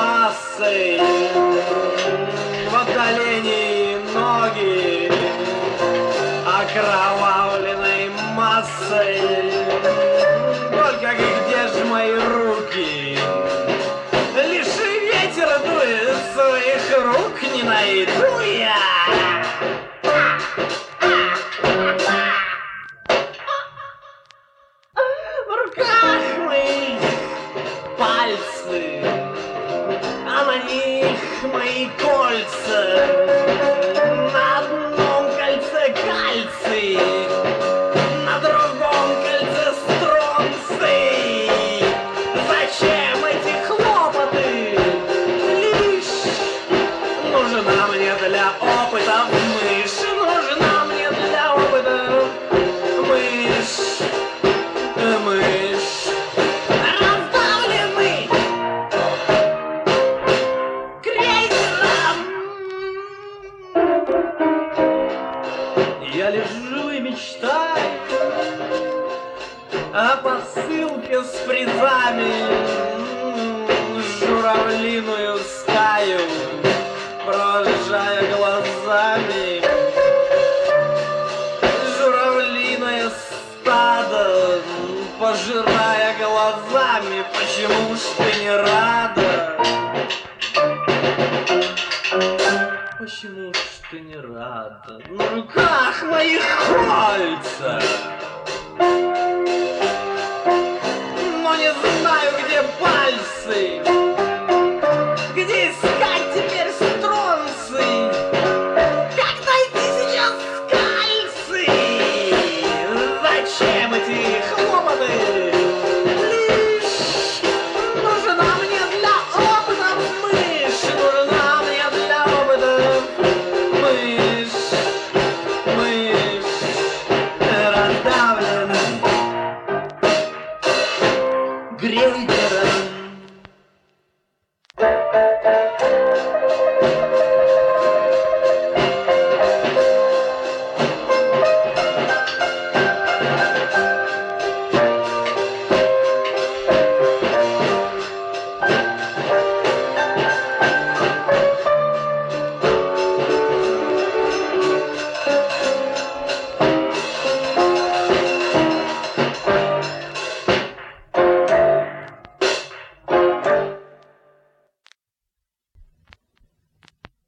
массой, в отдалении ноги, окровавленной массой. Только где ж мои руки? Лишь ветер дует, своих рук не найду я. В руках моих пальцы, а на них мои кольца. На одном кольце кальций, на другом кольце стронций. Зачем эти хлопоты? Лишь нужна мне для опыта мышь. Нужна мне для опыта мышь. Мышь. Раздавленный крейсером. Я лежу и мечтаю о посылке с призами, журавлиную стаю, провожая глазами. Журавлиное стадо, пожирая глазами. Почему ж ты не рада? Почему ж ты не рада? На руках моих кольца, но не знаю, где пальцы.